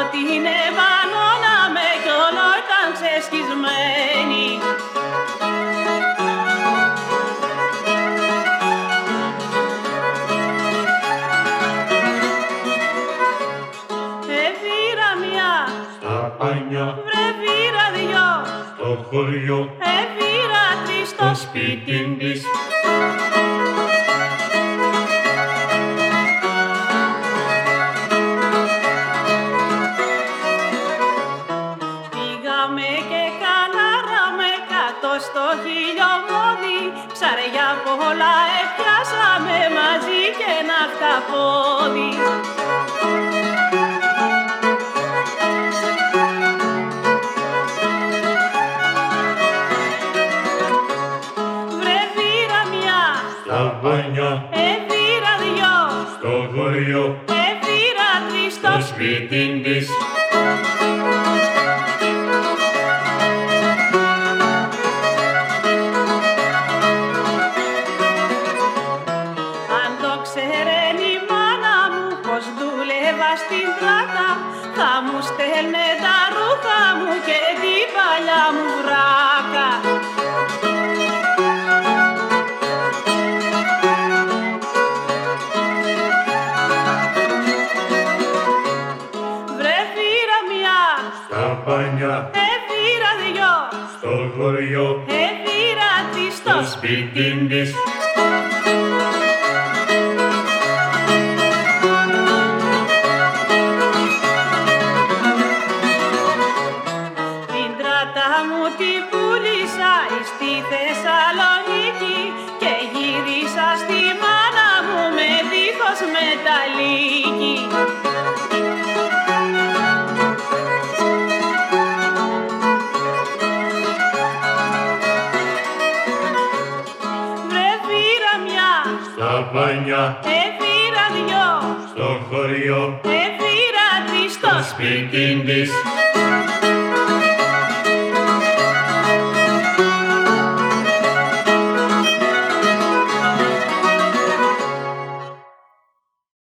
την επανώναμε κι όλο ήταν ξεσκισμένη. Εβήρα μια στα πανιά, βρε βήρα δυο, στο χωριό, εβήρα τρεις στο σπίτι της. Πήγαμε και κανάραμε κάτω στο χιλιομόδι, ψαριά πολλά έπιασαμε μαζί και ένα χταπόδι. Βρε βήρα μια στα πανιά, εβήρα δυο, στο χωριό, εβήρα τρεις στο στο σπίτι της. Αν το ξέρεν η μάνα μου πως δούλευα στην πλάτα, θα μου στέλνε τα ρούχα μου και την παλιά μου βράκα. Βρε βήρα μια, Στα πανιά, εβήρα δυο, στο χωριό, εβήρα τρεις στο στο σπίτι της. Την τράτα μου την πούλησα στη Θεσσαλονίκη και γύρισα στη μάνα μου με δίχως μεταλλίκι. Βρε βήρα μια, Στα πανιά, εβήρα δυο, στο χωριό, εβήρα τρεις στο στο σπίτι της.